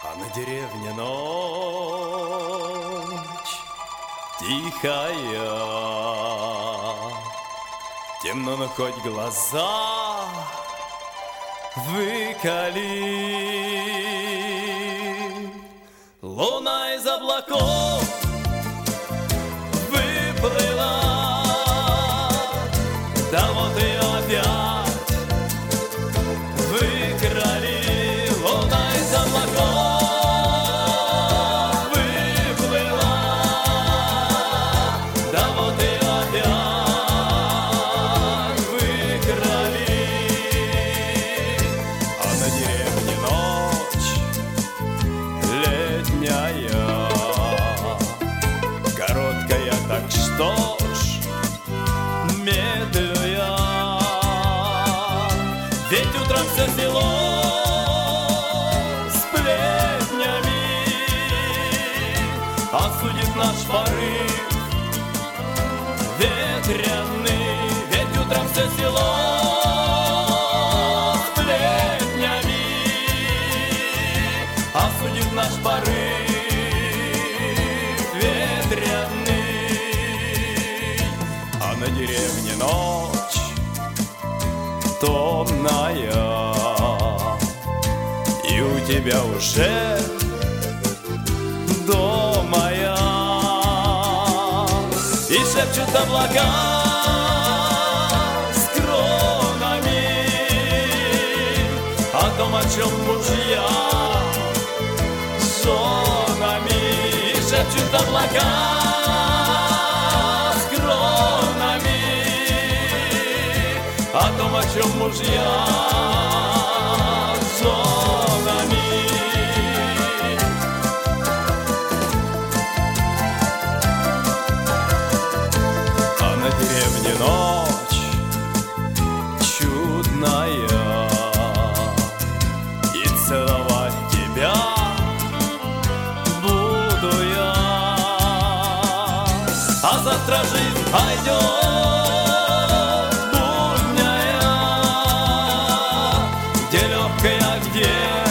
А на деревне ночь тихая, темно, но хоть глаза выколи. Луна из облаков выплыла, да вот ее опять выкрали. Луна из облаков выплыла, да вот ее опять выкрали. А на деревне ночь летняя, короткая, так что ж медлю я. Ведь утром все село сплетнями осудит наш порыв ветряный. Ведь утром все село сплетнями осудит наш порыв ветряный. А на деревне ночь томная, и у тебя уже дома я. И шепчут облака с кронами о том, о чем мужья с женами. И шепчут облака с кронами о том, о чем мужья с женами. А на деревне ночь чудная, и целовать тебя буду я. А завтра жизнь пойдет, где легкая, где